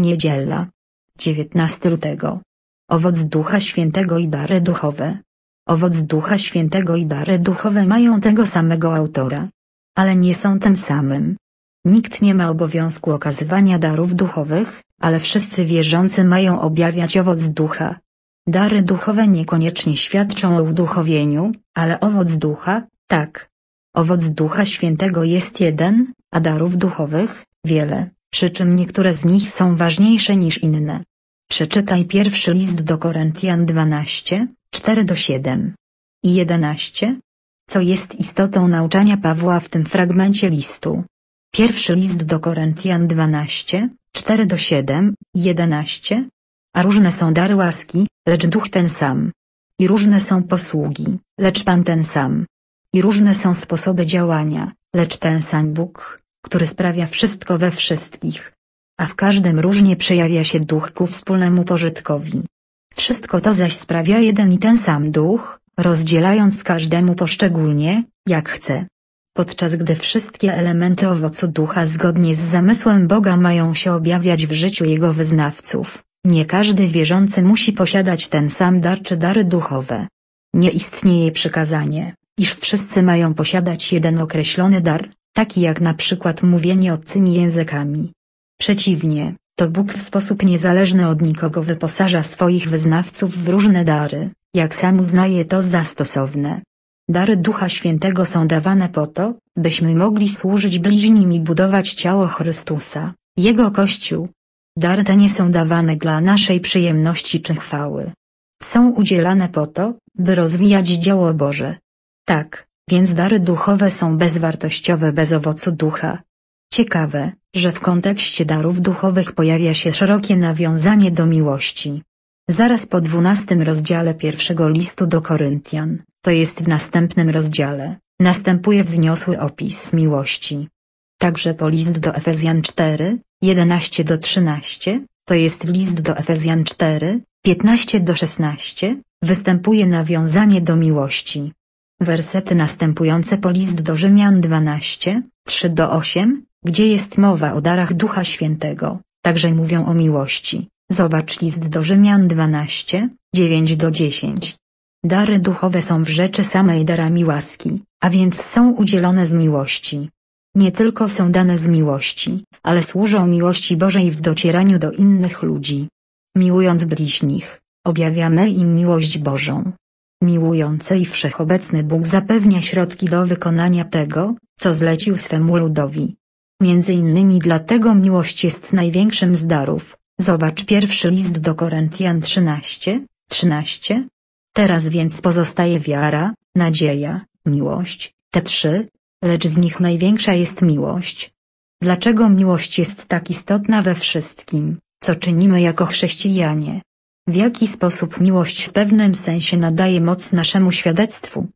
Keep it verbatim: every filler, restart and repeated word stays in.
Niedziela. dziewiętnastego lutego. Owoc Ducha Świętego i dary duchowe. Owoc Ducha Świętego i dary duchowe mają tego samego autora, ale nie są tym samym. Nikt nie ma obowiązku okazywania darów duchowych, ale wszyscy wierzący mają objawiać owoc ducha. Dary duchowe niekoniecznie świadczą o uduchowieniu, ale owoc ducha, tak. Owoc Ducha Świętego jest jeden, a darów duchowych wiele, przy czym niektóre z nich są ważniejsze niż inne. Przeczytaj pierwszy list do Koryntian dwanaście, cztery do siedmiu i jedenaście. Co jest istotą nauczania Pawła w tym fragmencie listu? Pierwszy list do Koryntian dwanaście, cztery do siedmiu i jedenaście. A różne są dary łaski, lecz Duch ten sam. I różne są posługi, lecz Pan ten sam. I różne są sposoby działania, lecz ten sam Bóg, który sprawia wszystko we wszystkich. A w każdym różnie przejawia się Duch ku wspólnemu pożytkowi. Wszystko to zaś sprawia jeden i ten sam Duch, rozdzielając każdemu poszczególnie, jak chce. Podczas gdy wszystkie elementy owocu ducha zgodnie z zamysłem Boga mają się objawiać w życiu Jego wyznawców, nie każdy wierzący musi posiadać ten sam dar czy dary duchowe. Nie istnieje przykazanie, iż wszyscy mają posiadać jeden określony dar, taki jak na przykład mówienie obcymi językami. Przeciwnie, to Bóg w sposób niezależny od nikogo wyposaża swoich wyznawców w różne dary, jak sam uznaje to za stosowne. Dary Ducha Świętego są dawane po to, byśmy mogli służyć bliźnim i budować ciało Chrystusa, Jego Kościół. Dary te nie są dawane dla naszej przyjemności czy chwały. Są udzielane po to, by rozwijać dzieło Boże. Tak, więc dary duchowe są bezwartościowe bez owocu ducha. Ciekawe, że w kontekście darów duchowych pojawia się szerokie nawiązanie do miłości. Zaraz po dwunastym rozdziale pierwszego listu do Koryntian, to jest w następnym rozdziale, następuje wzniosły opis miłości. Także po list do Efezjan cztery, jedenaście do trzynastu, to jest list do Efezjan cztery, piętnaście do szesnastu, występuje nawiązanie do miłości. Wersety następujące po list do Rzymian dwanaście, trzy do ośmiu, gdzie jest mowa o darach Ducha Świętego, także mówią o miłości. Zobacz list do Rzymian dwanaście, dziewięć do dziesięciu. Dary duchowe są w rzeczy samej darami łaski, a więc są udzielone z miłości. Nie tylko są dane z miłości, ale służą miłości Bożej w docieraniu do innych ludzi. Miłując bliźnich, objawiamy im miłość Bożą. Miłujący i wszechobecny Bóg zapewnia środki do wykonania tego, co zlecił swemu ludowi. Między innymi dlatego miłość jest największym z darów. Zobacz pierwszy list do Koryntian trzynaście, trzynaście. Teraz więc pozostaje wiara, nadzieja, miłość, te trzy, lecz z nich największa jest miłość. Dlaczego miłość jest tak istotna we wszystkim, co czynimy jako chrześcijanie? W jaki sposób miłość w pewnym sensie nadaje moc naszemu świadectwu?